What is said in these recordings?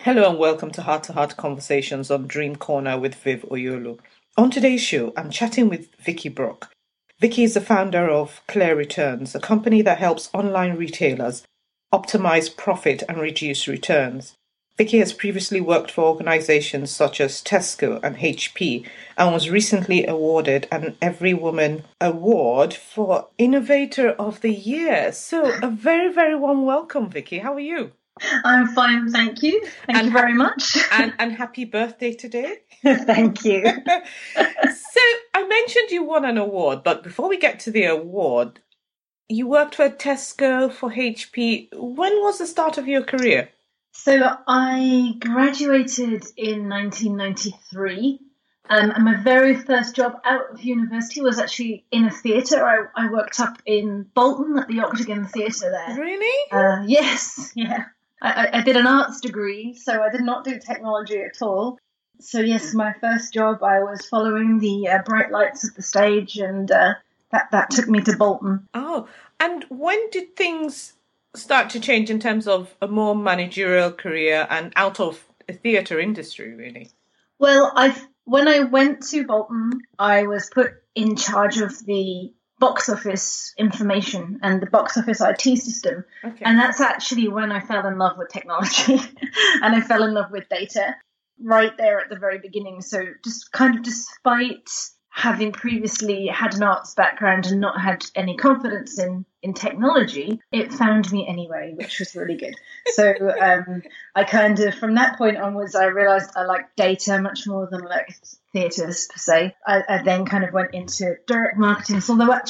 Hello and welcome to Heart Conversations on Dream Corner with Viv Oyolo. On today's show, I'm chatting with Vicky Brock. Vicky is the founder of Clear Returns, a company that helps online retailers optimize profit and reduce returns. Vicky has previously worked for organizations such as Tesco and HP and was recently awarded an Every Woman Award for Innovator of the Year. So a very, very warm welcome, Vicky. How are you? I'm fine, thank you. Thank you very much. And happy birthday today. Thank you. So I mentioned you won an award, but before we get to the award, you worked for Tesco, for HP. When was the start of your career? So I graduated in 1993. And my very first job out of university was actually in a theatre. I worked up in Bolton at the Octagon Theatre there. Really? Yes, yeah. I did an arts degree, so I did not do technology at all. So yes, my first job, I was following the bright lights of the stage, and that took me to Bolton. Oh, and when did things start to change in terms of a more managerial career and out of the theatre industry, really? Well, when I went to Bolton, I was put in charge of the box office information and the box office IT system. Okay. And that's actually when I fell in love with technology and I fell in love with data right there at the very beginning. So just kind of despite having previously had an arts background and not had any confidence in technology, it found me anyway, which was really good. So I kind of, from that point onwards, I realised I liked data much more than I liked theatres per se. I then kind of went into direct marketing. So although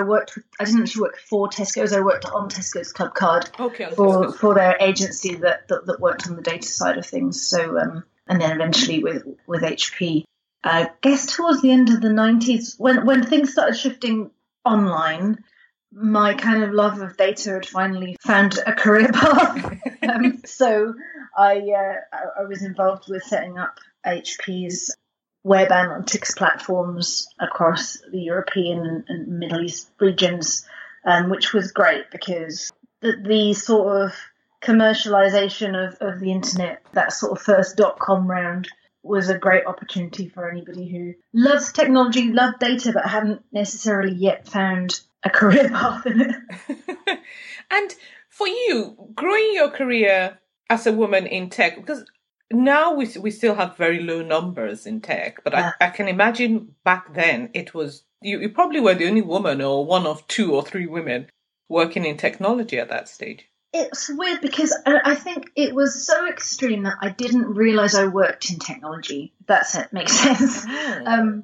I didn't actually work for Tesco's, I worked on Tesco's Club Card for their agency that worked on the data side of things. So and then eventually with HP. I guess towards the end of the 90s, when things started shifting online, my kind of love of data had finally found a career path. So I was involved with setting up HP's web analytics platforms across the European and Middle East regions, which was great because the sort of commercialization of the internet, that sort of first dot-com round, was a great opportunity for anybody who loves technology, loved data, but hadn't necessarily yet found a career path in it. And for you, growing your career as a woman in tech, because now we still have very low numbers in tech, but I can imagine back then it was, you probably were the only woman or one of two or three women working in technology at that stage. It's weird because I think it was so extreme that I didn't realise I worked in technology, if that makes sense. Oh.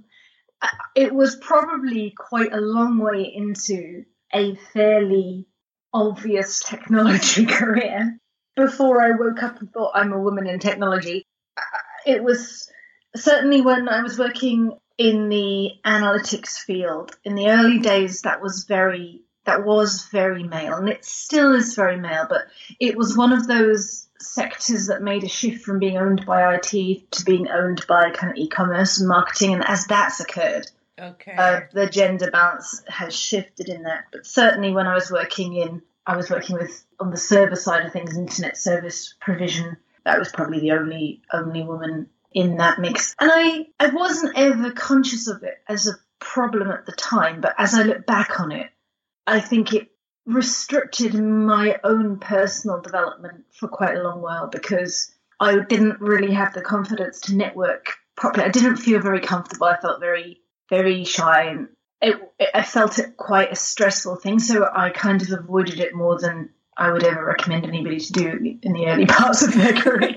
It was probably quite a long way into a fairly obvious technology career before I woke up and thought I'm a woman in technology. It was certainly when I was working in the analytics field. In the early days, that was very male, and it still is very male, but it was one of those sectors that made a shift from being owned by IT to being owned by kind of e-commerce and marketing, and as that's occurred, the gender balance has shifted in that. But certainly when I was working with on the server side of things, internet service provision, that was probably the only woman in that mix. And I wasn't ever conscious of it as a problem at the time, but as I look back on it, I think it restricted my own personal development for quite a long while because I didn't really have the confidence to network properly. I didn't feel very comfortable. I felt very, very shy, and I felt it quite a stressful thing. So I kind of avoided it more than I would ever recommend anybody to do in the early parts of their career.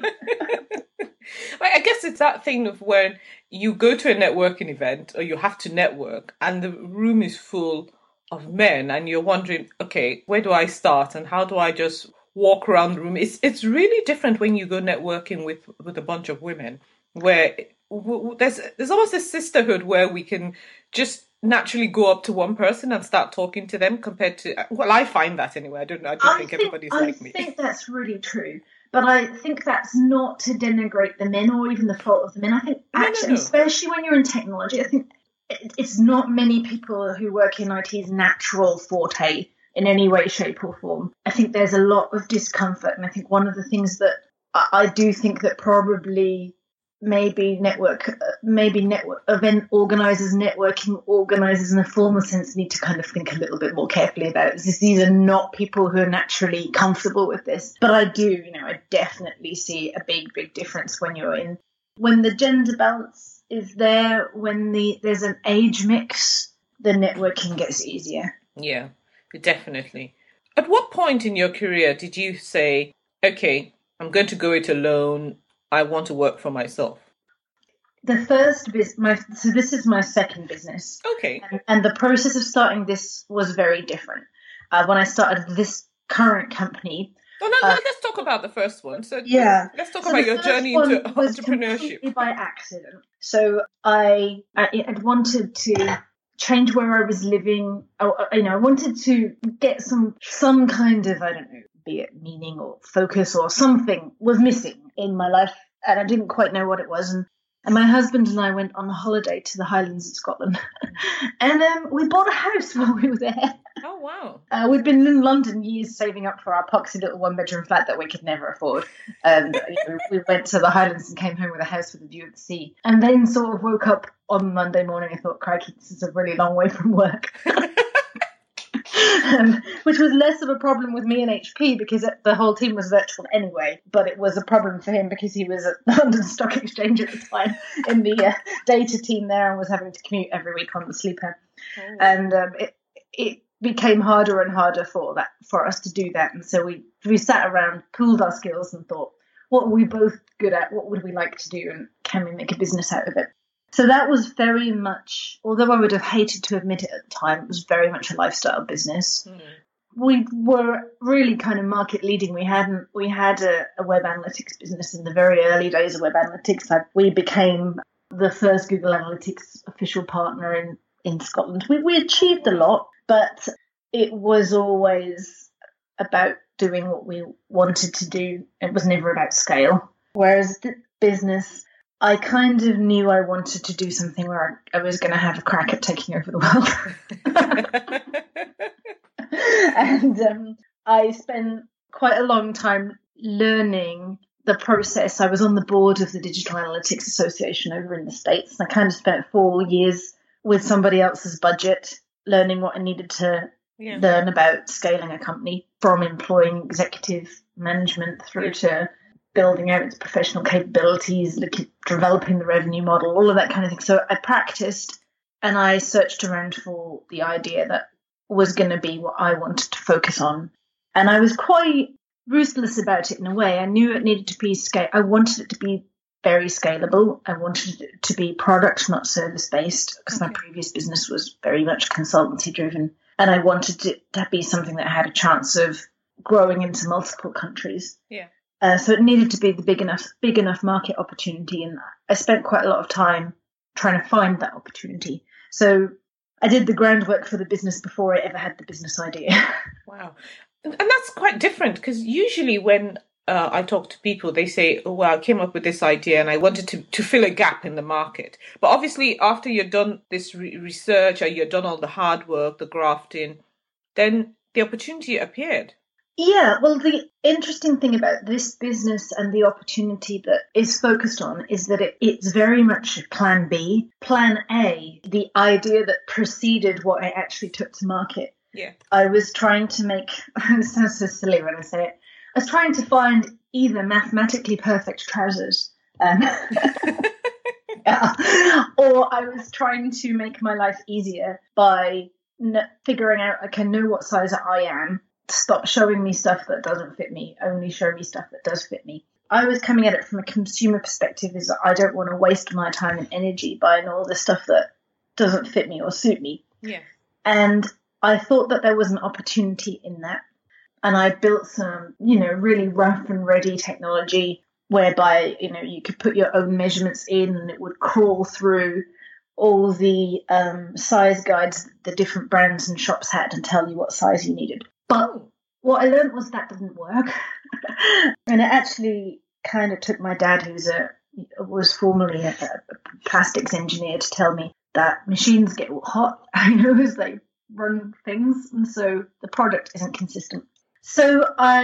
I guess it's that thing of when you go to a networking event or you have to network and the room is full of men and you're wondering, okay, where do I start and how do I just walk around the room? It's really different when you go networking with a bunch of women, where there's almost a sisterhood where we can just naturally go up to one person and start talking to them compared to, well, I find that anyway. I don't think everybody's like me. I think that's really true. But I think that's not to denigrate the men or even the fault of the men. I think actually, especially when you're in technology, I think it's not many people who work in IT's natural forte in any way, shape or form. I think there's a lot of discomfort. And I think one of the things that I do think that probably maybe network event organizers, networking organizers in a formal sense need to kind of think a little bit more carefully about this. These are not people who are naturally comfortable with this. But I definitely see a big difference when the gender balance is there, when there's an age mix, the networking gets easier. Yeah, definitely. At what point in your career did you say, okay, I'm going to go it alone, I want to work for myself? The first so this is my second business. Okay. And the process of starting this was very different. When I started this current company. Let's talk about the first one. So yeah, let's talk about your journey into entrepreneurship. Was by accident. So I had wanted to change where I was living. I wanted to get some kind of, I don't know, be it meaning or focus or something was missing in my life, and I didn't quite know what it was. And my husband and I went on a holiday to the Highlands of Scotland, and we bought a house while we were there. Oh, wow. We'd been in London years saving up for our poxy little one-bedroom flat that we could never afford. And we went to the Highlands and came home with a house with a view of the sea. And then sort of woke up on Monday morning and thought, crikey, this is a really long way from work. Which was less of a problem with me and HP because the whole team was virtual anyway, but it was a problem for him because he was at the London Stock Exchange at the time in the data team there and was having to commute every week on the sleeper. Oh. And it became harder and harder for us to do that. And so we sat around, pooled our skills and thought, what are we both good at? What would we like to do? And can we make a business out of it? So that was very much, although I would have hated to admit it at the time, it was very much a lifestyle business. Mm. We were really kind of market leading. We had a web analytics business in the very early days of web analytics. We became the first Google Analytics official partner in Scotland. We achieved a lot, but it was always about doing what we wanted to do. It was never about scale. Whereas the business, I kind of knew I wanted to do something where I was going to have a crack at taking over the world. And I spent quite a long time learning the process. I was on the board of the Digital Analytics Association over in the States, and I kind of spent 4 years with somebody else's budget learning what I needed to learn about scaling a company, from employing executive management through to building out its professional capabilities, developing the revenue model, all of that kind of thing. So I practiced and I searched around for the idea that was going to be what I wanted to focus on. And I was quite ruthless about it in a way. I knew it needed to be I wanted it to be very scalable. I wanted it to be product, not service based, because my previous business was very much consultancy driven. And I wanted it to be something that had a chance of growing into multiple countries. Yeah. So it needed to be the big enough market opportunity. And I spent quite a lot of time trying to find that opportunity. So I did the groundwork for the business before I ever had the business idea. Wow. And that's quite different, because usually when I talk to people, they say, oh, well, I came up with this idea and I wanted to fill a gap in the market. But obviously, after you've done this research or you've done all the hard work, the grafting, then the opportunity appeared. Yeah, well, the interesting thing about this business and the opportunity that is focused on is that it's very much plan B. Plan A, the idea that preceded what I actually took to market. Yeah. I was trying to make, it sounds so silly when I say it, I was trying to find either mathematically perfect trousers or I was trying to make my life easier by figuring out I can know what size I am. Stop showing me stuff that doesn't fit me, only show me stuff that does fit me. I was coming at it from a consumer perspective, is that I don't want to waste my time and energy buying all the stuff that doesn't fit me or suit me. Yeah. And I thought that there was an opportunity in that. And I built some, really rough and ready technology whereby, you could put your own measurements in and it would crawl through all the size guides that the different brands and shops had and tell you what size you needed. But what I learned was that didn't work. And it actually kind of took my dad, who was formerly a plastics engineer, to tell me that machines get hot, as they run things. And so the product isn't consistent. So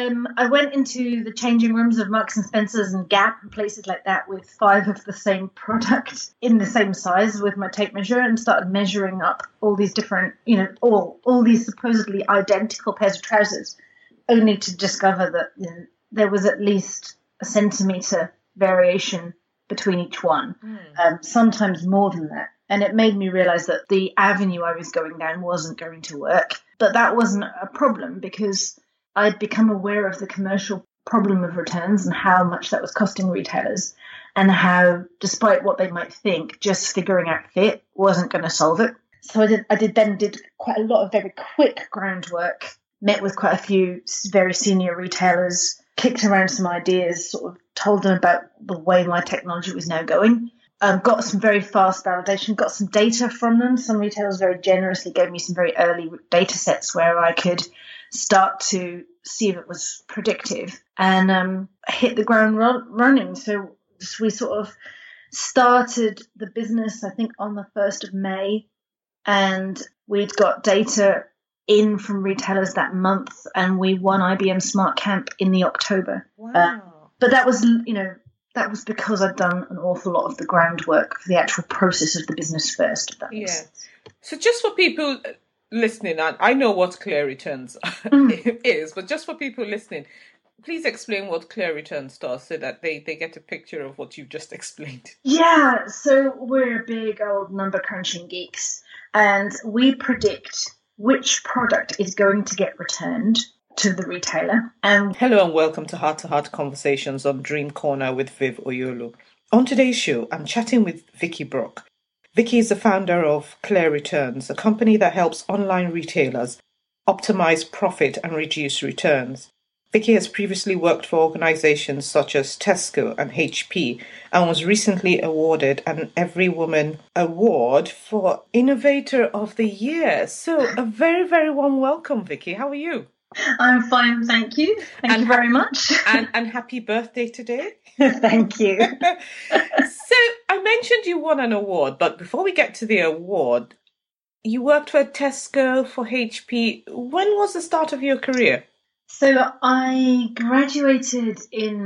I went into the changing rooms of Marks and Spencer's and Gap and places like that with 5 of the same product in the same size with my tape measure and started measuring up all these different, all these supposedly identical pairs of trousers, only to discover that there was at least a centimetre variation between each one, sometimes more than that. And it made me realise that the avenue I was going down wasn't going to work. But that wasn't a problem because I'd become aware of the commercial problem of returns and how much that was costing retailers, and how, despite what they might think, just figuring out fit wasn't going to solve it. So I did quite a lot of very quick groundwork, met with quite a few very senior retailers, kicked around some ideas, sort of told them about the way my technology was now going. Got some very fast validation, got some data from them. Some retailers very generously gave me some very early data sets where I could start to see if it was predictive, and hit the ground running. So we sort of started the business, I think, on the 1st of May, and we'd got data in from retailers that month, and we won IBM Smart Camp in the October. Wow. But that was, that was because I'd done an awful lot of the groundwork for the actual process of the business first. If that makes sense. So just for people listening, I know what Clear Returns is, but just for people listening, please explain what Clear Returns does so that they get a picture of what you've just explained. Yeah, so we're big old number crunching geeks, and we predict which product is going to get returned to the retailer. Hello and welcome to Heart Conversations on Dream Corner with Viv Oyolo. On today's show, I'm chatting with Vicky Brock. Vicky is the founder of Clear Returns, a company that helps online retailers optimize profit and reduce returns. Vicky has previously worked for organizations such as Tesco and HP and was recently awarded an Every Woman Award for Innovator of the Year. So a very, very warm welcome, Vicky. How are you? I'm fine, thank you. Thank you very much. And happy birthday today. Thank you. So I mentioned you won an award, but before we get to the award, you worked for Tesco, for HP. When was the start of your career? So I graduated in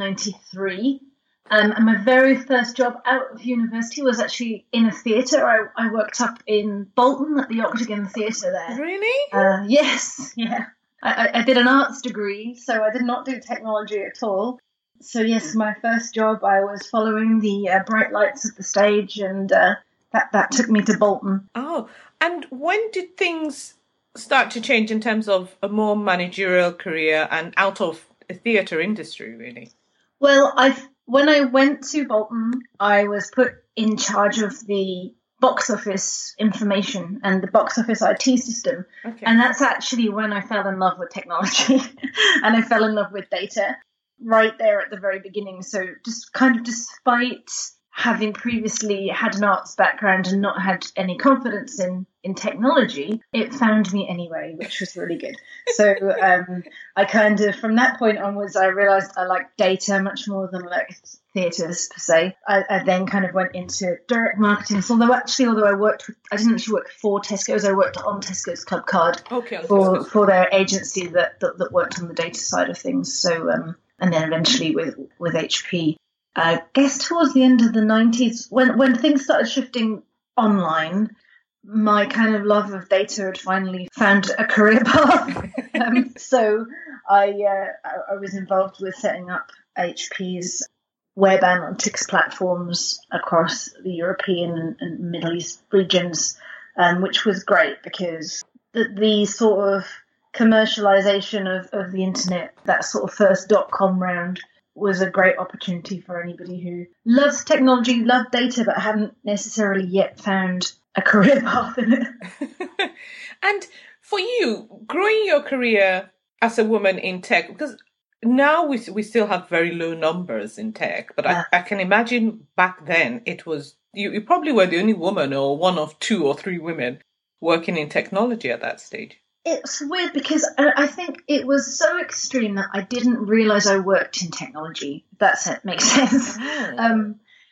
1993. And my very first job out of university was actually in a theatre. I worked up in Bolton at the Octagon Theatre there. Really? Yes, yeah. I did an arts degree, so I did not do technology at all. So yes, my first job, I was following the bright lights of the stage, and that took me to Bolton. Oh, and when did things start to change in terms of a more managerial career and out of the theatre industry, really? Well, when I went to Bolton, I was put in charge of the box office information and the box office IT system. Okay. And that's actually when I fell in love with technology and I fell in love with data right there at the very beginning. So just kind of despite having previously had an arts background and not had any confidence in technology, it found me anyway, which was really good. So I kind of, from that point onwards, I realised I liked data much more than I liked theatres per se. I then kind of went into direct marketing. So although I didn't actually work for Tesco's, I worked on Tesco's Club Card for their agency that worked on the data side of things. So and then eventually with HP. I guess towards the end of the 90s, when things started shifting online, my kind of love of data had finally found a career path. So I was involved with setting up HP's web analytics platforms across the European and Middle East regions, which was great because the sort of commercialization of the internet, that sort of first .com round, was a great opportunity for anybody who loves technology, loved data, but hadn't necessarily yet found a career path in it. And for you, growing your career as a woman in tech, because now we still have very low numbers in tech, but I can imagine back then it was, you probably were the only woman or one of 2 or 3 women working in technology at that stage. It's weird because I think it was so extreme that I didn't realise I worked in technology, if that makes sense. Oh.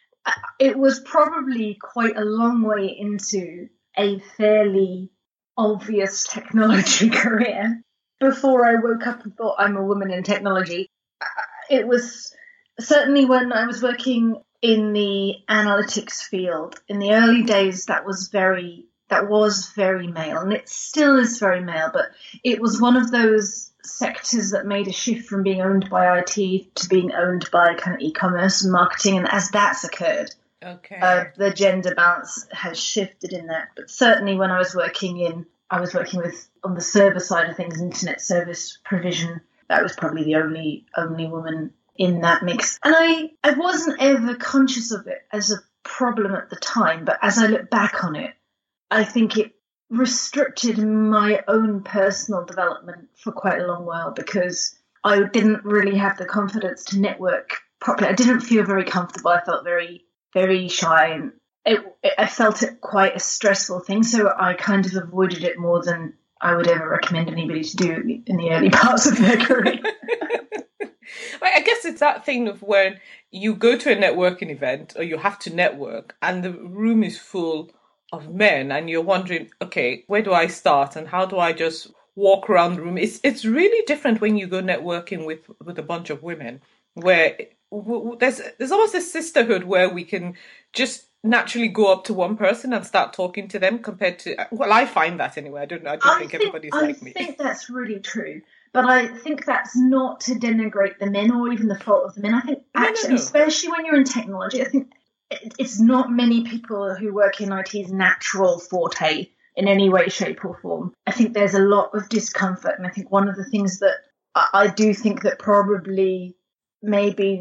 It was probably quite a long way into a fairly obvious technology career before I woke up and thought I'm a woman in technology. It was certainly when I was working in the analytics field in the early days. That was very male, and it still is very male. But it was one of those sectors that made a shift from being owned by IT to being owned by kind of e-commerce and marketing. And as that's occurred, the gender balance has shifted in that. But certainly when I was working with on the server side of things, internet service provision. That was probably the only woman in that mix. And I wasn't ever conscious of it as a problem at the time, but as I look back on it, I think it restricted my own personal development for quite a long while because I didn't really have the confidence to network properly. I didn't feel very comfortable. I felt very, very shy, and I felt it quite a stressful thing, so I kind of avoided it more than I would ever recommend anybody to do in the early parts of their career. I guess it's that thing of when you go to a networking event or you have to network and the room is full of men and you're wondering, okay, where do I start and how do I just walk around the room? It's really different when you go networking with a bunch of women, where there's almost a sisterhood where we can just naturally go up to one person and start talking to them compared to, well, I find that anyway. I don't think everybody's like me. I think that's really true. But I think that's not to denigrate the men or even the fault of the men. I think actually, especially when you're in technology, I think it's not many people who work in IT's natural forte in any way, shape or form. I think there's a lot of discomfort. And I think one of the things that I do think that probably maybe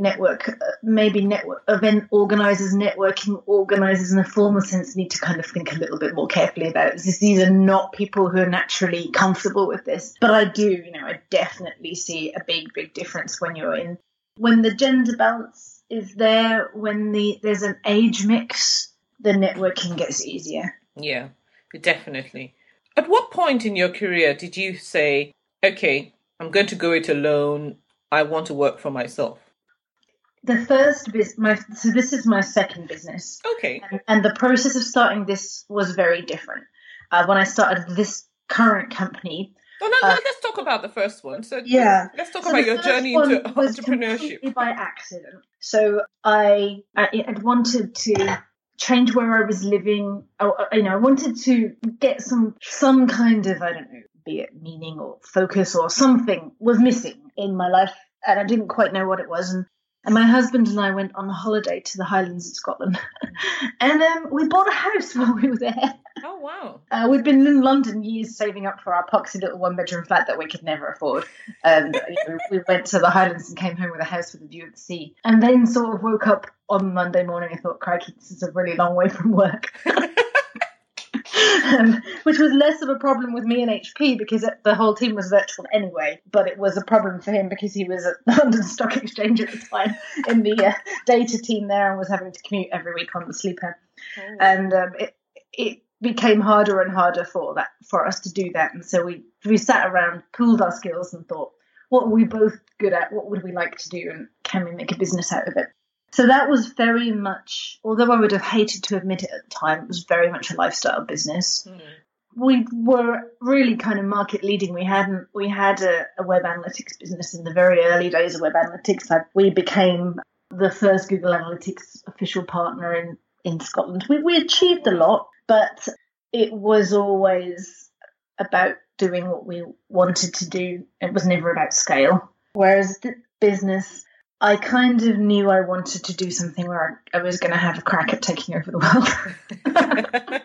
event organisers, networking organisers in a formal sense need to kind of think a little bit more carefully about this. These are not people who are naturally comfortable with this. But I definitely see a big, big difference when the gender balance is there, when there's an age mix, the networking gets easier. Yeah, definitely. At what point in your career did you say, okay, I'm going to go it alone, I want to work for myself? The first so this is my second business. Okay. And the process of starting this was very different. When I started this current company. Let's talk about the first one. So yeah, let's talk about your journey into entrepreneurship. Was by accident. So I had wanted to change where I was living. I wanted to get some kind of, I don't know, be it meaning or focus or something was missing in my life, and I didn't quite know what it was. And my husband and I went on a holiday to the Highlands of Scotland, and we bought a house while we were there. Oh, wow. We'd been in London years saving up for our poxy little one-bedroom flat that we could never afford. And we went to the Highlands and came home with a house with a view of the sea. And then sort of woke up on Monday morning and thought, crikey, this is a really long way from work. Which was less of a problem with me and HP because the whole team was virtual anyway, but it was a problem for him because he was at London Stock Exchange at the time in the data team there and was having to commute every week on the sleeper. Oh. And it became harder and harder for us to do that. And so we sat around, pooled our skills and thought, what are we both good at? What would we like to do? And can we make a business out of it? So that was very much, although I would have hated to admit it at the time, it was very much a lifestyle business. Mm. We were really kind of market leading. We had a web analytics business in the very early days of web analytics. We became the first Google Analytics official partner in Scotland. We achieved a lot, but it was always about doing what we wanted to do. It was never about scale. Whereas the business, I kind of knew I wanted to do something where I was going to have a crack at taking over the world.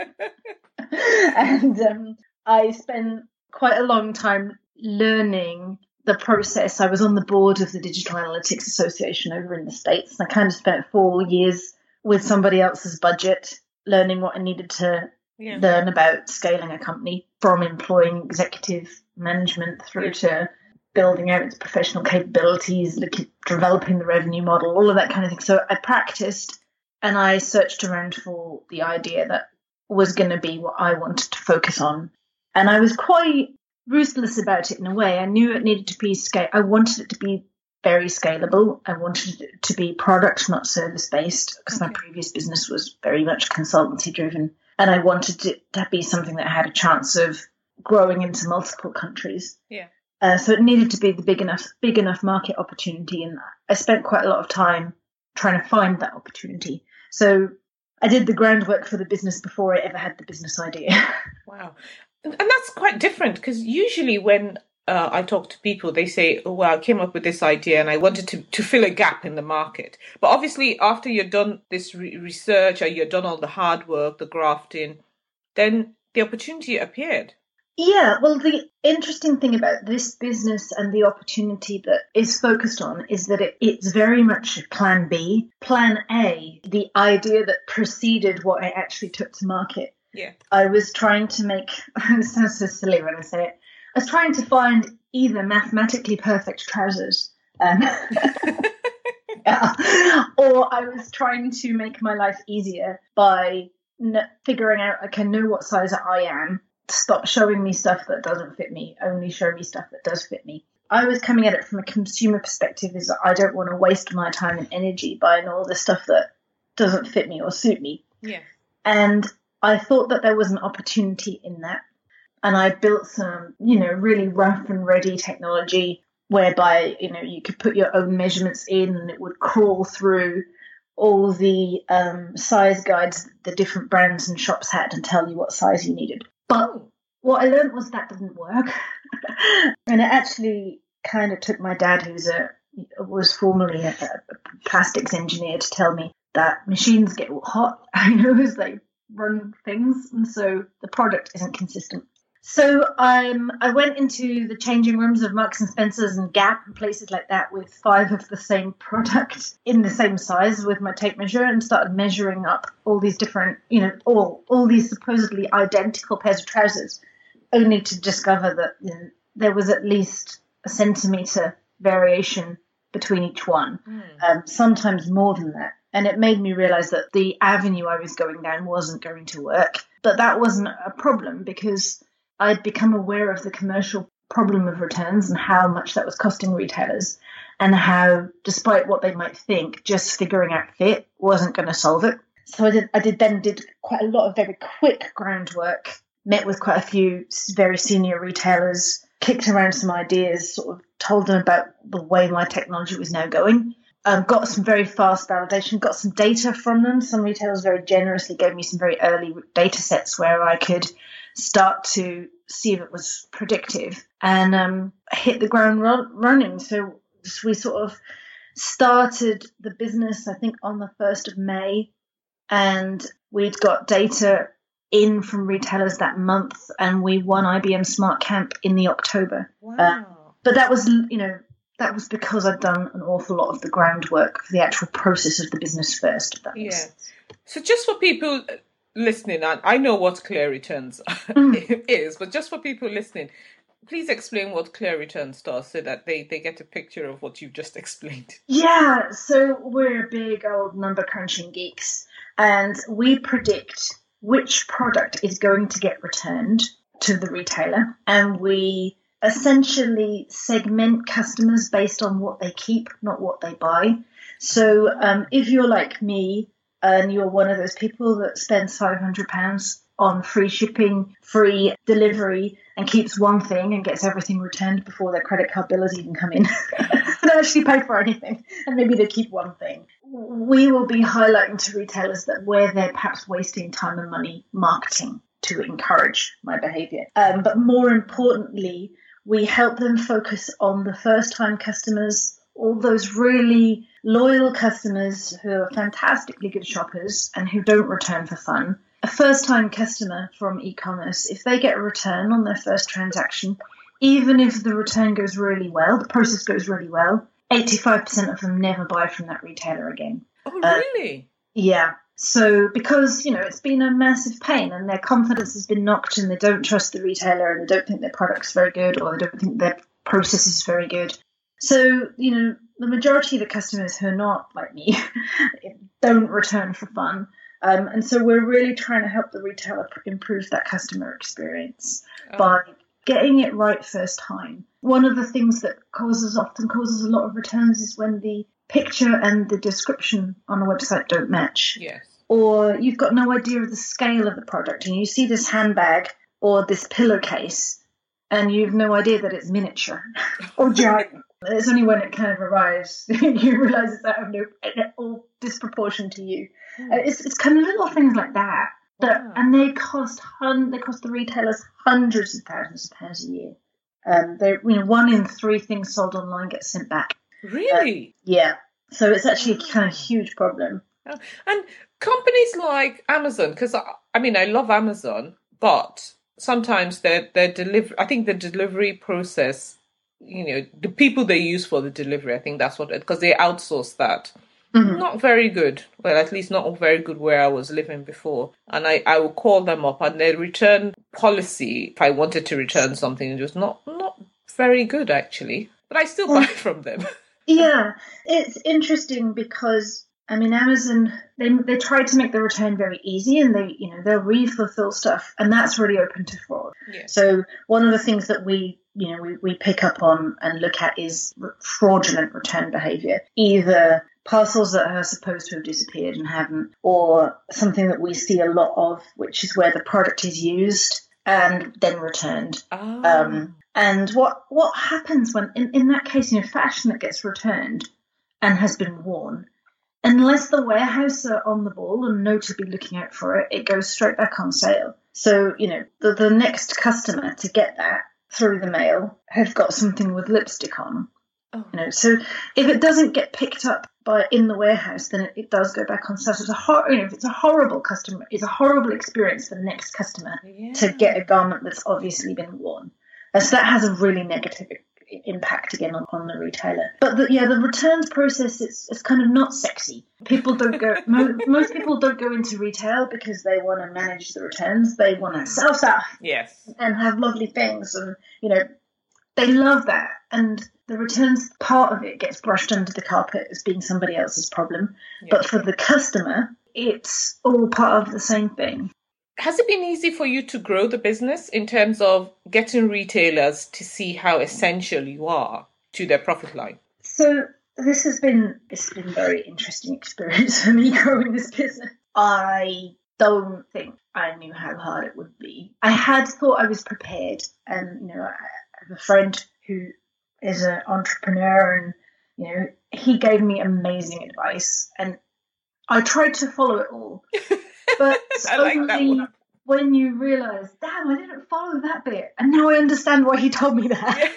And I spent quite a long time learning the process. I was on the board of the Digital Analytics Association over in the States, and I kind of spent 4 years with somebody else's budget learning what I needed to learn about scaling a company, from employing executive management through to building out its professional capabilities, developing the revenue model, all of that kind of thing. So I practiced and I searched around for the idea that was going to be what I wanted to focus on. And I was quite ruthless about it in a way. I knew it needed to be I wanted it to be very scalable. I wanted it to be product, not service based, because my previous business was very much consultancy driven. And I wanted it to be something that had a chance of growing into multiple countries. Yeah. So it needed to be the big enough market opportunity, and I spent quite a lot of time trying to find that opportunity. So I did the groundwork for the business before I ever had the business idea. Wow. And that's quite different because usually when I talk to people, they say, oh, well, I came up with this idea and I wanted to fill a gap in the market. But obviously, after you've done this research or you've done all the hard work, the grafting, then the opportunity appeared. Yeah, well, the interesting thing about this business and the opportunity that is focused on is that it's very much plan B. Plan A, the idea that preceded what I actually took to market. Yeah. I was trying to make, it sounds so silly when I say it, I was trying to find either mathematically perfect trousers or I was trying to make my life easier by figuring out I can know what size I am. Stop showing me stuff that doesn't fit me. Only show me stuff that does fit me. I was coming at it from a consumer perspective, is that I don't want to waste my time and energy buying all the stuff that doesn't fit me or suit me. Yeah. And I thought that there was an opportunity in that. And I built some, really rough and ready technology whereby, you could put your own measurements in and it would crawl through all the size guides the different brands and shops had and tell you what size you needed. But what I learned was that didn't work. And it actually kind of took my dad, who was formerly a plastics engineer, to tell me that machines get hot, as they run things. And so the product isn't consistent. So I went into the changing rooms of Marks and Spencer's and Gap and places like that with 5 of the same product in the same size with my tape measure and started measuring up all these different, all these supposedly identical pairs of trousers, only to discover that there was at least a centimetre variation between each one, sometimes more than that. And it made me realise that the avenue I was going down wasn't going to work. But that wasn't a problem because I'd become aware of the commercial problem of returns and how much that was costing retailers, and how, despite what they might think, just figuring out fit wasn't going to solve it. So I did quite a lot of very quick groundwork, met with quite a few very senior retailers, kicked around some ideas, sort of told them about the way my technology was now going. Got some very fast validation, got some data from them. Some retailers very generously gave me some very early data sets where I could start to see if it was predictive, and hit the ground running. So we sort of started the business, I think, on the 1st of May, and we'd got data in from retailers that month, and we won IBM Smart Camp in the October. Wow. But that was, that was because I'd done an awful lot of the groundwork for the actual process of the business first. Yeah. So just for people listening, I know what Clear Returns is, but just for people listening, please explain what Clear Returns does so that they get a picture of what you've just explained. Yeah, so we're big old number crunching geeks, and we predict which product is going to get returned to the retailer, and we essentially segment customers based on what they keep, not what they buy. So if you're like me and you're one of those people that spends £500 on free shipping, free delivery, and keeps one thing and gets everything returned before their credit card bill has even come in, they don't actually pay for anything, and maybe they keep one thing, we will be highlighting to retailers that where they're perhaps wasting time and money marketing to encourage my behaviour. But more importantly, we help them focus on the first-time customers, all those really loyal customers who are fantastically good shoppers and who don't return for fun. A first-time customer from e-commerce, if they get a return on their first transaction, even if the return goes really well, the process goes really well, 85% of them never buy from that retailer again. Oh, really? Yeah. So because, it's been a massive pain and their confidence has been knocked and they don't trust the retailer and they don't think their product's very good or they don't think their process is very good. So, the majority of the customers who are not like me don't return for fun. And so we're really trying to help the retailer improve that customer experience by getting it right first time. One of the things that often causes a lot of returns is when the picture and the description on a website don't match. Yes. Or you've got no idea of the scale of the product and you see this handbag or this pillowcase, and you've no idea that it's miniature or giant. It's only when it kind of arrives you realise it's out of all disproportion to you. It's kind of little things like that. And they cost the retailers hundreds of thousands of pounds a year. One in three things sold online gets sent back. Really? Yeah. So it's actually a kind of huge problem. And companies like Amazon, because I love Amazon, but sometimes their delivery, I think the delivery process, the people they use for the delivery, I think that's because they outsource that. Mm-hmm. Not very good. Well, at least not very good where I was living before. And I would call them up, and their return policy, if I wanted to return something, it was not very good, actually. But I still buy from them. Yeah, it's interesting because, Amazon, they try to make the return very easy, and they'll re-fulfill stuff, and that's really open to fraud. Yeah. So one of the things that we pick up on and look at is fraudulent return behavior, either parcels that are supposed to have disappeared and haven't, or something that we see a lot of, which is where the product is used and then returned. Oh. And what happens when, in that case, fashion that gets returned and has been worn, unless the warehouse are on the ball and know to be looking out for it, it goes straight back on sale. So, the next customer to get that through the mail have got something with lipstick on. Oh. So if it doesn't get picked up in the warehouse, then it does go back on sale. So if it's a horrible customer, it's a horrible experience for the next customer to get a garment that's obviously been worn. So that has a really negative impact again on the retailer. But the returns process, it's kind of not sexy. People don't go. Most people don't go into retail because they want to manage the returns. They want to sell stuff, yes, and have lovely things, and they love that. And the returns part of it gets brushed under the carpet as being somebody else's problem. Yes. But for the customer, it's all part of the same thing. Has it been easy for you to grow the business in terms of getting retailers to see how essential you are to their profit line? So it's been a very interesting experience for me growing this business. I don't think I knew how hard it would be. I had thought I was prepared, and I have a friend who is an entrepreneur, and he gave me amazing advice, and I tried to follow it all. But I like that one. When you realise, damn, I didn't follow that bit, and now I understand why he told me that.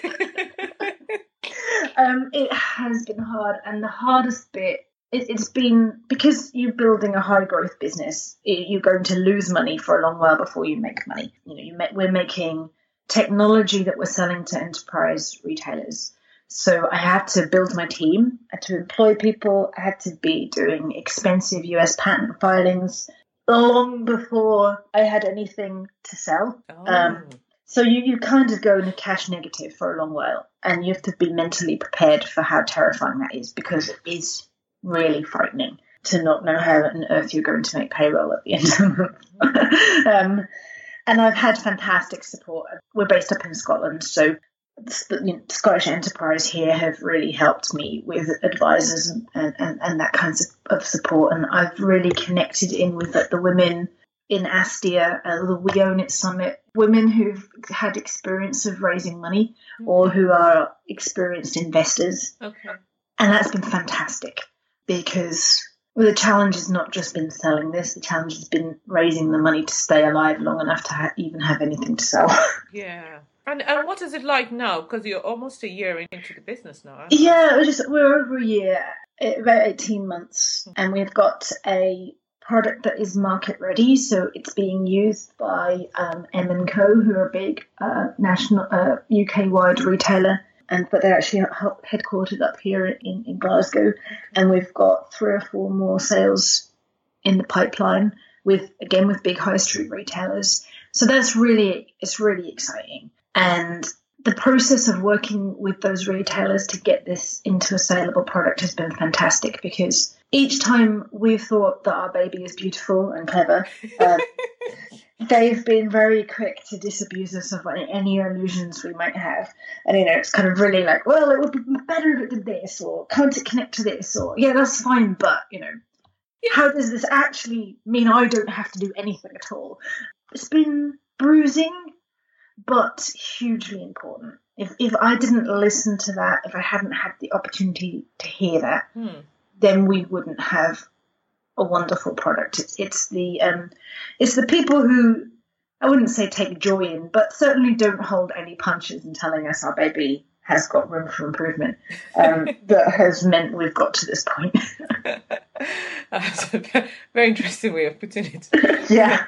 It has been hard, and the hardest bit, it's been because you're building a high growth business. You're going to lose money for a long while before you make money. We're making technology that we're selling to enterprise retailers. So I had to build my team, I had to employ people, I had to be doing expensive US patent filings long before I had anything to sell. Oh. So you kind of go in a cash negative for a long while, and you have to be mentally prepared for how terrifying that is, because it is really frightening to not know how on earth you're going to make payroll at the end of the month. And I've had fantastic support. We're based up in Scotland, so Scottish Enterprise here have really helped me with advisors and that kinds of support. And I've really connected in with the women in Astia, the We Own It Summit, women who've had experience of raising money or who are experienced investors. Okay. And that's been fantastic, because the challenge has not just been selling this, the challenge has been raising the money to stay alive long enough to even have anything to sell. Yeah. And what is it like now? Because you're almost a year into the business now. Yeah, we're over a year, about 18 months, and we've got a product that is market ready. So it's being used by M&Co, who are a big national UK-wide retailer, but they're actually headquartered up here in Glasgow. And we've got 3 or 4 more sales in the pipeline with big high street retailers. So it's really exciting. And the process of working with those retailers to get this into a saleable product has been fantastic, because each time we've thought that our baby is beautiful and clever, they've been very quick to disabuse us of any illusions we might have. And, it's kind of really like, well, it would be better if it did this, or can't it connect to this, or, yeah, that's fine, but, how does this actually mean I don't have to do anything at all? It's been bruising. but hugely important. If I didn't listen to that, if I hadn't had the opportunity to hear that, then we wouldn't have a wonderful product. It's the people who, I wouldn't say take joy in, but certainly don't hold any punches in telling us our baby has got room for improvement, that has meant we've got to this point. That's a very interesting way of putting it. Yeah.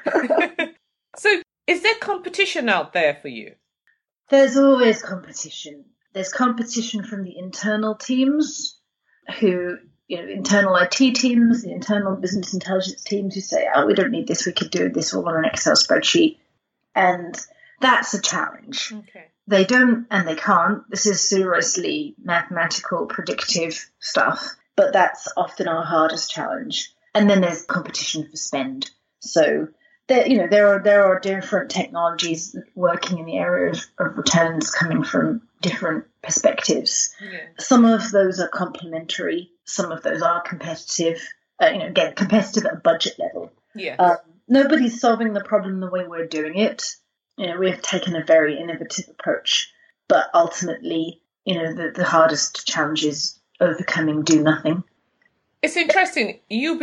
So is there competition out there for you? There's always competition. There's competition from the internal teams who, internal IT teams, the internal business intelligence teams who say, oh, we don't need this, we could do this all on an Excel spreadsheet. And that's a challenge. Okay. They don't and they can't. This is seriously mathematical, predictive stuff, but that's often our hardest challenge. And then there's competition for spend. So there are different technologies working in the area of returns coming from different perspectives. Yeah. Some of those are complementary. Some of those are competitive. Again, competitive at a budget level. Yeah. Nobody's solving the problem the way we're doing it. We've taken a very innovative approach, but ultimately, the hardest challenge is overcoming do nothing. It's interesting,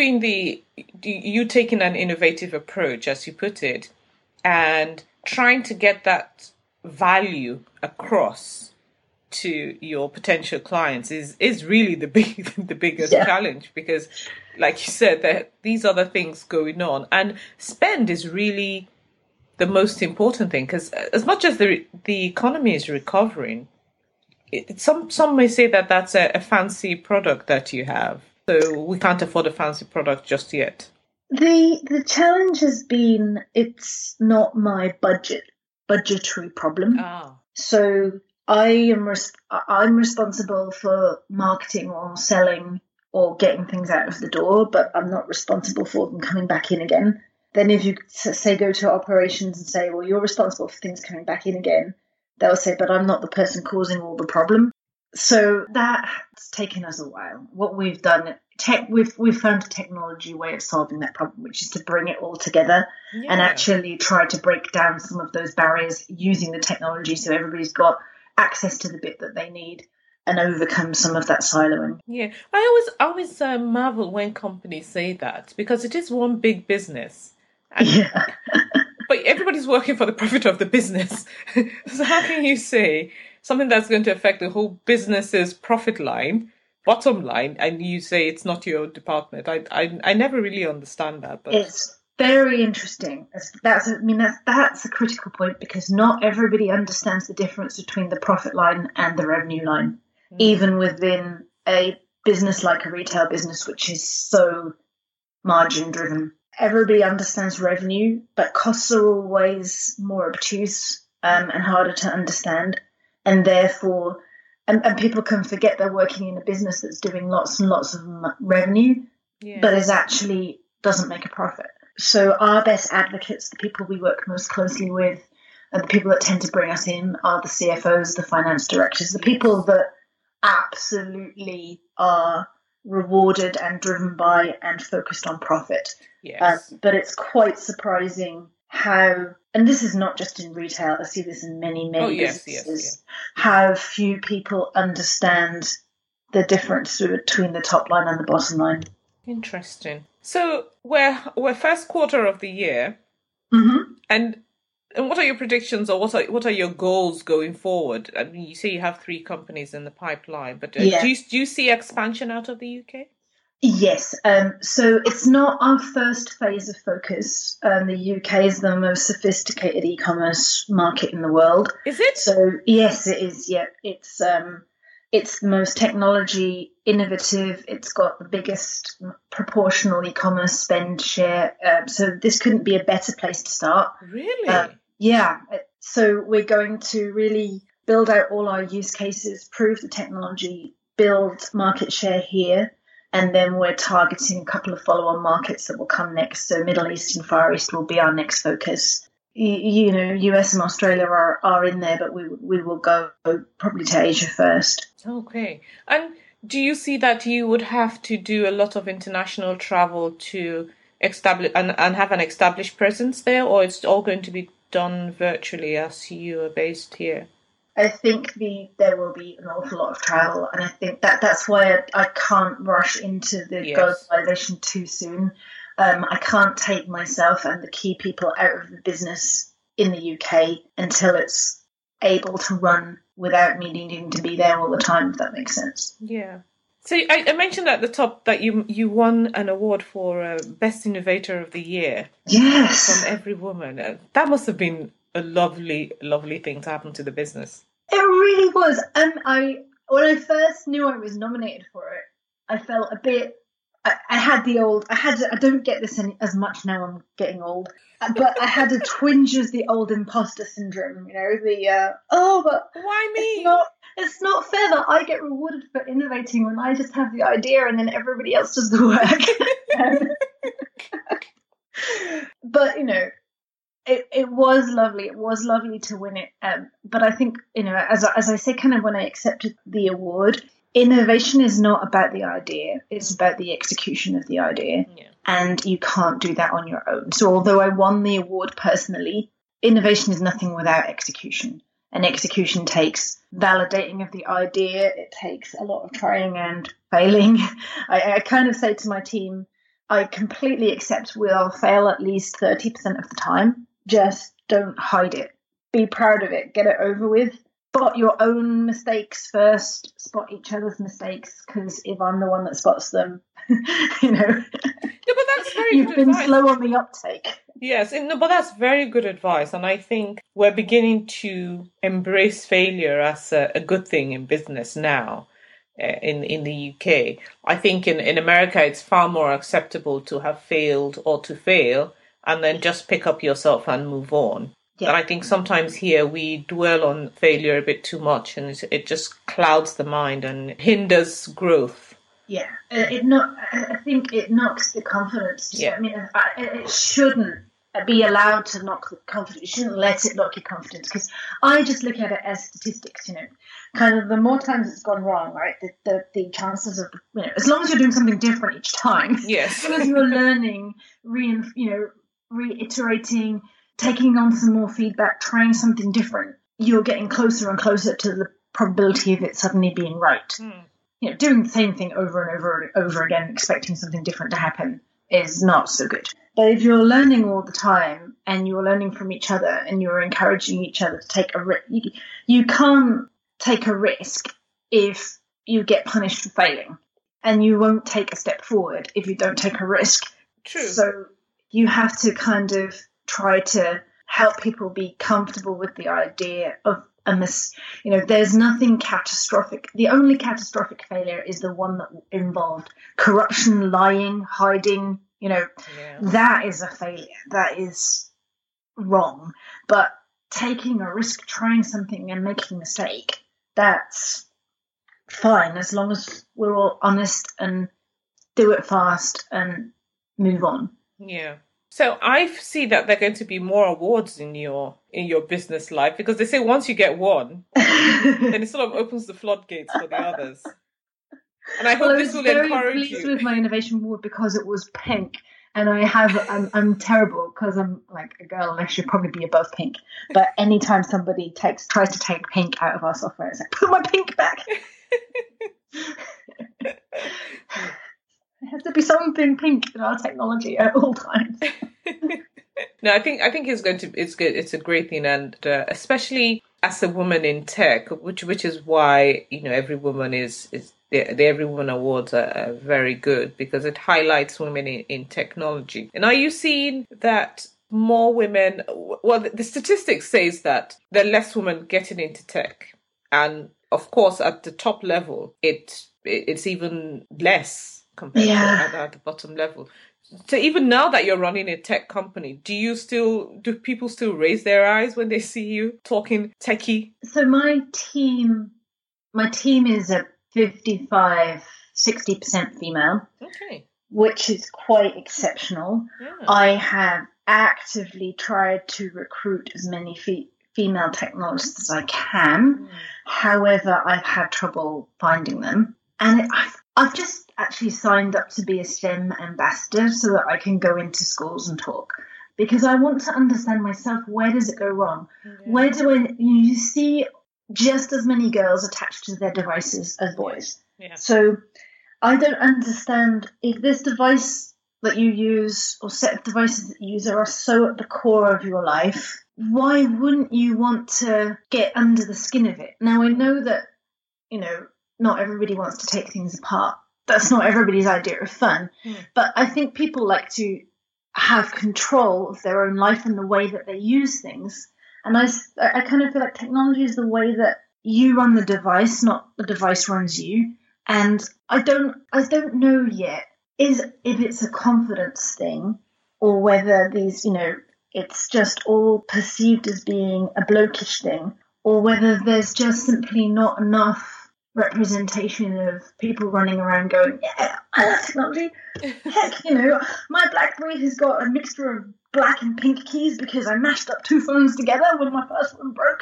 you taking an innovative approach, as you put it, and trying to get that value across to your potential clients is really the biggest challenge, because, like you said, that these other things going on, and spend is really the most important thing, because as much as the economy is recovering, some may say that that's a fancy product that you have. So we can't afford a fancy product just yet. The challenge has been, it's not my budgetary problem. So I'm responsible for marketing or selling or getting things out of the door, but I'm not responsible for them coming back in again. Then if you say go to operations and say, well, you're responsible for things coming back in again, they'll say, but I'm not the person causing all the problem. So that's taken us a while. What we've done, we've found a technology way of solving that problem, which is to bring it all together and actually try to break down some of those barriers using the technology, so everybody's got access to the bit that they need and overcome some of that siloing. Yeah, I always marvel when companies say that, because it is one big business. But everybody's working for the profit of the business. So how can you say something that's going to affect the whole business's profit line, bottom line, and you say it's not your department? I never really understand that. But it's very interesting. That's a critical point, because not everybody understands the difference between the profit line and the revenue line, even within a business like a retail business, which is so margin driven. Everybody understands revenue, but costs are always more obtuse and harder to understand. And therefore, and people can forget they're working in a business that's doing lots and lots of revenue, but is actually doesn't make a profit. So our best advocates, the people we work most closely with, and the people that tend to bring us in are the CFOs, the finance directors, the people that absolutely are rewarded and driven by and focused on profit. Yes. But it's quite surprising how, and this is not just in retail, I see this in many businesses, how few people understand the difference between the top line and the bottom line. Interesting. So we're first quarter of the year, and what are your predictions, or what are your goals going forward? I mean, you say you have 3 companies in the pipeline, but do you see expansion out of the UK? Yes. So it's not our first phase of focus. The UK is the most sophisticated e-commerce market in the world. Is it? So yes, it is. Yeah, it's the most technology innovative. It's got the biggest proportional e-commerce spend share. So this couldn't be a better place to start. Really? Yeah. So we're going to really build out all our use cases, prove the technology, build market share here. And then we're targeting a couple of follow-on markets that will come next. So Middle East and Far East will be our next focus. US and Australia are in there, but we will go probably to Asia first. Okay. And do you see that you would have to do a lot of international travel to establish and have an established presence there, or it's all going to be done virtually as you are based here? I think there will be an awful lot of travel, and I think that's why I can't rush into the Yes. globalization too soon. I can't take myself and the key people out of the business in the UK until it's able to run without me needing to be there all the time, if that makes sense. Yeah. So I mentioned at the top that you won an award for Best Innovator of the Year Yes. from Every Woman. That must have been a lovely, lovely thing to happen to the business. It really was. And when I first knew I was nominated for it, I felt a bit. I don't get this as much now. I'm getting old, but I had a twinge of the old imposter syndrome. But why me? It's not fair that I get rewarded for innovating when I just have the idea and then everybody else does the work. But it was lovely. It was lovely to win it. But I think, as I say, kind of when I accepted the award, innovation is not about the idea. It's about the execution of the idea. Yeah. And you can't do that on your own. So although I won the award personally, innovation is nothing without execution. And execution takes validating of the idea. It takes a lot of trying and failing. I kind of say to my team, I completely accept we'll fail at least 30% of the time. Just don't hide it. Be proud of it. Get it over with. Spot your own mistakes first. Spot each other's mistakes, because if I'm the one that spots them, Yeah, but that's very you've been slow on the uptake. Yes, but that's very good advice. And I think we're beginning to embrace failure as a good thing in business now. In the UK, I think in America it's far more acceptable to have failed or to fail and then just pick up yourself and move on. Yeah. And I think sometimes here we dwell on failure a bit too much, and it just clouds the mind and hinders growth. Yeah, I think it knocks the confidence. Yeah. I mean, it shouldn't be allowed to knock the confidence. You shouldn't let it knock your confidence, because I just look at it as statistics. Kind of the more times it's gone wrong, right? The chances of as long as you're doing something different each time. Yes. As long as you're learning, reiterating, taking on some more feedback, trying something different, you're getting closer and closer to the probability of it suddenly being right. Doing the same thing over and over and over again, expecting something different to happen, is not so good. But if you're learning all the time and you're learning from each other and you're encouraging each other to take a risk, you can't take a risk if you get punished for failing, and you won't take a step forward if you don't take a risk. True. So you have to kind of try to help people be comfortable with the idea of there's nothing catastrophic. The only catastrophic failure is the one that involved corruption, lying, hiding. That is a failure. That is wrong. But taking a risk, trying something and making a mistake, that's fine, as long as we're all honest and do it fast and move on. Yeah. So I see that there are going to be more awards in your business life, because they say once you get one, then it sort of opens the floodgates for the others. And I hope this will encourage you. I was very pleased with my innovation award because it was pink, and I'm terrible because I'm like a girl and I should probably be above pink. But anytime somebody tries to take pink out of our software, it's like, put my pink back. There has to be something pink in our technology at all times. No, I think it's good. It's a great thing, and especially as a woman in tech, which is why Every Woman is the Every Woman Awards are very good, because it highlights women in technology. And are you seeing that more women? Well, the statistics says that there are less women getting into tech, and of course at the top level it's even less compared to at the bottom level. So even now that you're running a tech company, do people still raise their eyes when they see you talking techie? So my team is a 55-60% female. Okay. Which is quite exceptional. Yeah. I have actively tried to recruit as many female technologists as I can. However, I've had trouble finding them. And I've just actually signed up to be a STEM ambassador so that I can go into schools and talk. because I want to understand myself. Where does it go wrong? Yeah. Where do you see just as many girls attached to their devices as boys? Yeah. So I don't understand if this device that you use or set of devices that you use are so at the core of your life, why wouldn't you want to get under the skin of it? Now, I know that, not everybody wants to take things apart. That's not everybody's idea of fun. But I think people like to have control of their own life and the way that they use things. And I kind of feel like technology is the way that you run the device, not the device runs you. And I don't know yet if it's a confidence thing or whether these, it's just all perceived as being a blokish thing, or whether there's just simply not enough representation of people running around going, yeah, I love technology. Heck, my BlackBerry has got a mixture of black and pink keys because I mashed up two phones together when my first one broke.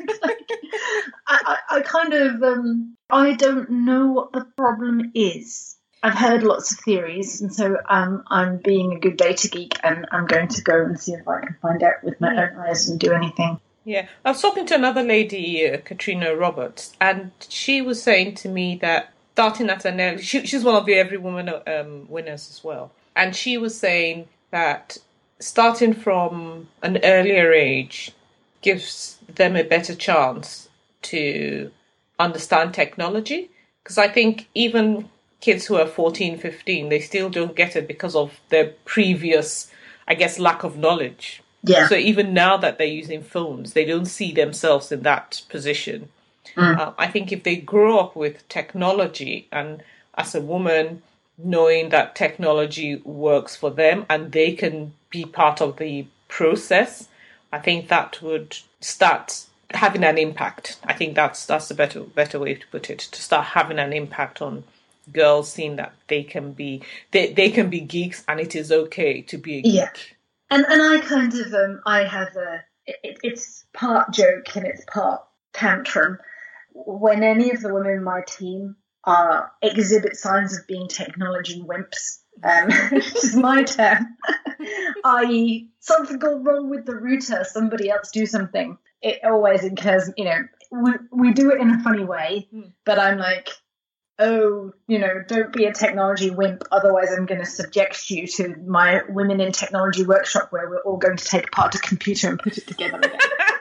I don't know what the problem is. I've heard lots of theories, and so I'm being a good data geek, and I'm going to go and see if I can find out with my own eyes and do anything. Yeah, I was talking to another lady, Katrina Roberts, and she was saying to me that starting at an early, she's one of the Every Woman winners as well, and she was saying that starting from an earlier age gives them a better chance to understand technology, because I think even kids who are 14, 15, they still don't get it because of their previous, I guess, lack of knowledge. Yeah. So even now that they're using phones, they don't see themselves in that position. I think if they grow up with technology and as a woman knowing that technology works for them and they can be part of the process, I think that would start having an impact. I think that's a better way to put it, to start having an impact on girls seeing that they can be geeks and it is okay to be a geek. Yeah. And I kind of I have it's part joke and it's part tantrum when any of the women in my team exhibit signs of being technology wimps, which is my term, i.e. something go wrong with the router, somebody else do something. It always incurs, we do it in a funny way, but I'm like, oh, don't be a technology wimp, otherwise I'm going to subject you to my Women in Technology workshop where we're all going to take apart a computer and put it together again.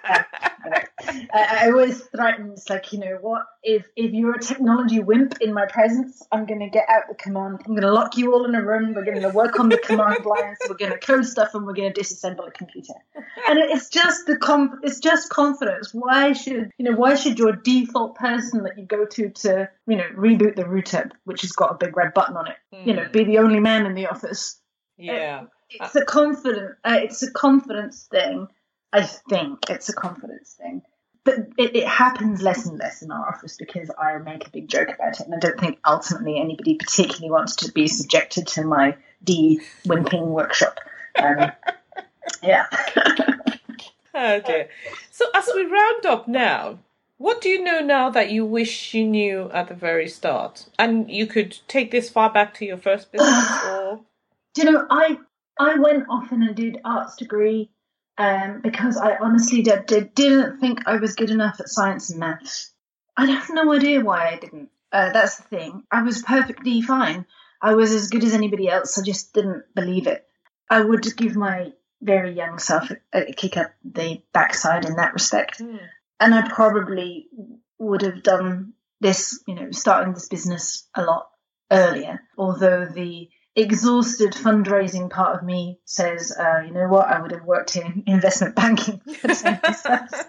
I always threaten, it's like, what, if you're a technology wimp in my presence, I'm going to get out the command. I'm going to lock you all in a room. We're going to work on the command lines. We're going to code stuff and we're going to disassemble a computer. And it's just it's just confidence. Why should your default person that you go to reboot the router, which has got a big red button on it, be the only man in the office? Yeah. It's a confidence thing. I think it's a confidence thing. But it happens less and less in our office because I make a big joke about it, and I don't think ultimately anybody particularly wants to be subjected to my de-wimping workshop. Yeah. Okay. So as we round up now, what do you know now that you wish you knew at the very start? And you could take this far back to your first business, or... I went off and I did arts degree because I honestly didn't think I was good enough at science and maths. I have no idea why I didn't. That's the thing. I was perfectly fine. I was as good as anybody else. I just didn't believe it. I would give my very young self a kick up the backside in that respect. And I probably would have done this, starting this business a lot earlier, although the exhausted fundraising part of me says, I would have worked in investment banking for 10 years.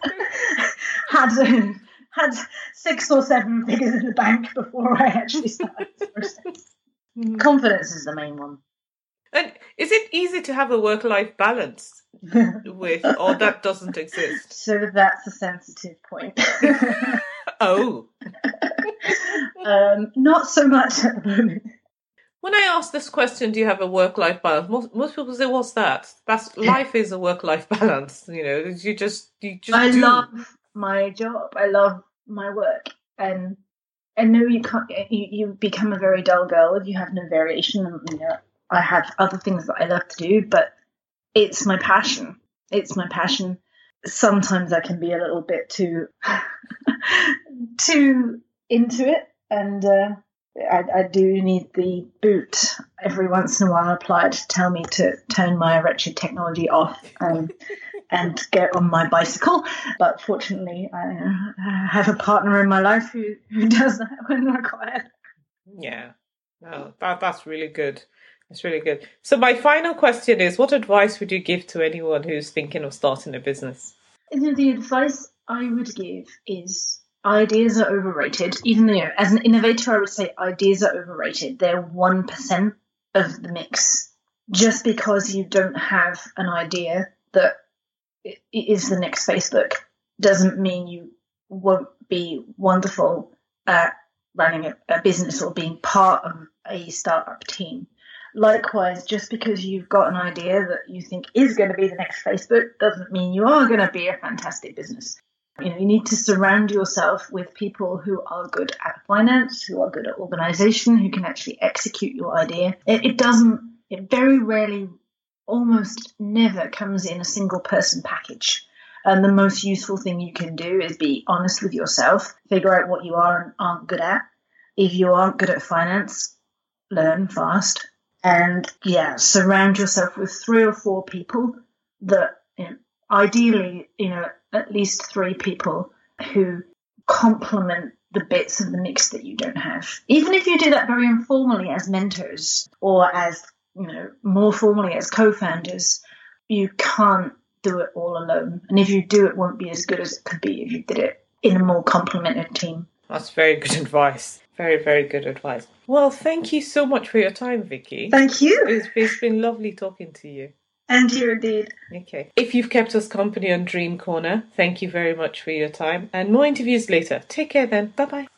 had 6 or 7 figures in the bank before I actually started this process. Confidence is the main one. And is it easy to have a work-life balance or that doesn't exist? So that's a sensitive point. Oh. Not so much at the moment. When I ask this question, do you have a work-life balance? Most people say, what's that? Life is a work-life balance. You just I do. love my job. I love my work. And no, you can't, you become a very dull girl if you have no variation. I have other things that I love to do, but it's my passion. It's my passion. Sometimes I can be a little bit too into it, and I do need the boot every once in a while applied to tell me to turn my wretched technology off and get on my bicycle. But fortunately, I have a partner in my life who does that when required. Yeah, no, that's really good. That's really good. So my final question is, what advice would you give to anyone who's thinking of starting a business? The advice I would give is ideas are overrated. Even though, as an innovator, I would say ideas are overrated. They're 1% of the mix. Just because you don't have an idea that it is the next Facebook doesn't mean you won't be wonderful at running a business or being part of a startup team. Likewise, just because you've got an idea that you think is going to be the next Facebook doesn't mean you are going to be a fantastic business. You need to surround yourself with people who are good at finance, who are good at organization, who can actually execute your idea. It very rarely, almost never comes in a single person package. And the most useful thing you can do is be honest with yourself, figure out what you are and aren't good at. If you aren't good at finance, learn fast. And surround yourself with 3 or 4 people that, ideally, at least 3 people who complement the bits of the mix that you don't have. Even if you do that very informally as mentors or as, more formally as co-founders, you can't do it all alone. And if you do, it won't be as good as it could be if you did it in a more complemented team. That's very good advice. Very, very good advice. Well, thank you so much for your time, Vicky. Thank you. It's been lovely talking to you. And you indeed. Okay. If you've kept us company on Dream Corner, thank you very much for your time. And more interviews later. Take care then. Bye-bye.